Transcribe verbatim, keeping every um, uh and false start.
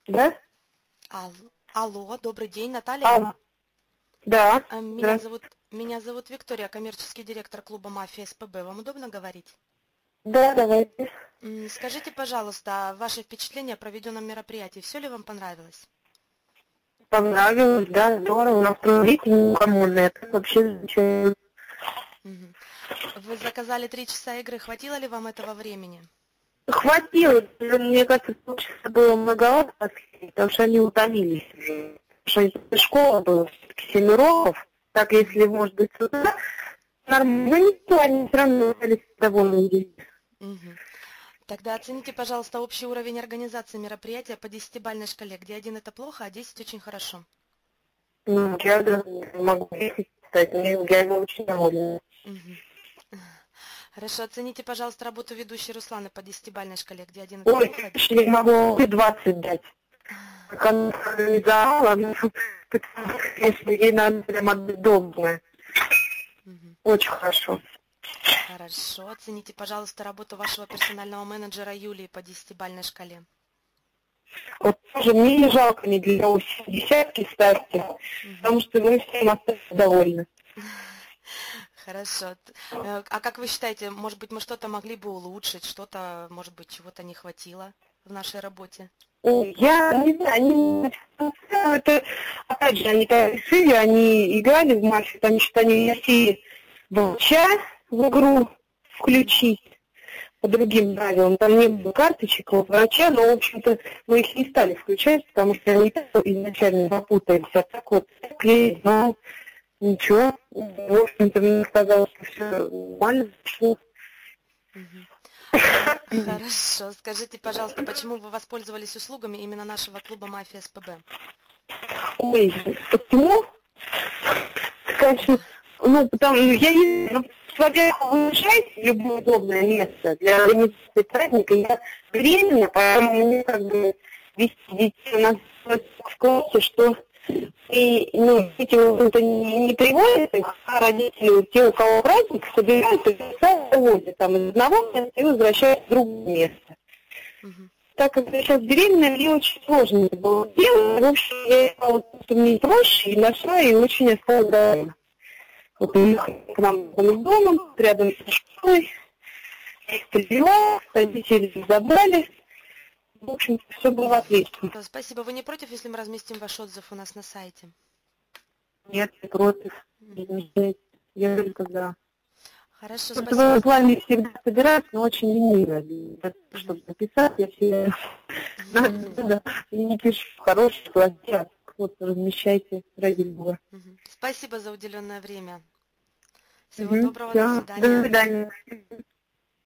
Да? Алло, алло, добрый день, Наталья. Алло. Да. А, Меня зовут, меня зовут Виктория, коммерческий директор клуба «Мафия» СПБ. Вам удобно говорить? Да, давайте. М, Скажите, пожалуйста, ваши впечатления о проведенном мероприятии. Все ли вам понравилось? Понравилось, да, здорово. На автомобиле коммунный. Это вообще замечательно. Мгм. Вы заказали три часа игры. Хватило ли вам этого времени? Хватило. Мне кажется, полчаса было многовато, потому что они утомились уже. Потому что школа была все-таки семь уроков. Так, если, может быть, с утра нормально, но никто, они все равно остались довольны. Мгм. Тогда оцените, пожалуйста, общий уровень организации мероприятия по десятибалльной шкале, где один это плохо, а десять очень хорошо. Ну, я даже не могу сказать, мне я очень довольна. Мгм. Хорошо, оцените, пожалуйста, работу ведущей Русланы по десятибалльной шкале, где один это Ой, плохо. я могу двадцать дать. Как она организовала, ну, конечно, ей надо прям отдать должное. Мгм. Очень хорошо. Хорошо, оцените, пожалуйста, работу вашего персонального менеджера Юлии по десятибалльной шкале. Вот тоже мне не жалко ни для кого десятки ставьте, Мгм. потому что мы всем остаемся довольны. Хорошо. Т- э, А как вы считаете, может быть, мы что-то могли бы улучшить, что-то, может быть, чего-то не хватило в нашей работе? Ой, я не знаю, они, это, опять же, они так решили, они играли в мафию, там что они не все врача в игру включить по другим правилам. Там не было карточек у врача, но, в общем-то, мы их не стали включать, потому что они так изначально запутались. А так вот, клеить, ну, ничего. В общем-то, мне казалось, что все нормально зашло. Мгм. Хорошо. Скажите, пожалуйста, почему вы воспользовались услугами именно нашего клуба «Мафия» СПБ? Ой, почему? Конечно, ну, потому я не ну, во-первых, выезжать в любое удобное место для организации праздника. Я беременна, поэтому мне как бы вести детей у нас в классе, что и, ну, дети, в общем-то, не, не приводят их, а родители, те, у кого праздник, собираются и сами возят там из одного места и возвращаются в другое место. Мгм. Так как я сейчас беременная, мне очень сложно это было делать. В общем, я искала, что мне проще, и нашла, и очень осталась довольна. Вот уехали к нам из дома, рядом со школой, я их привела, родители забрали. В общем, все было отлично. Э, Спасибо. Вы не против, если мы разместим ваш отзыв у нас на сайте? Нет, не против. Мгм. Я только за. Хорошо, Просто в этом спасибо. плане всегда собираюсь, но очень ленивая. Для того, Мгм. чтобы написать, я все надо, и не пишу хорошие плохие, а вот размещайте, ради бога. Мгм. Спасибо за уделенное время. Всего Угу. доброго, до Все, до свидания. свидания.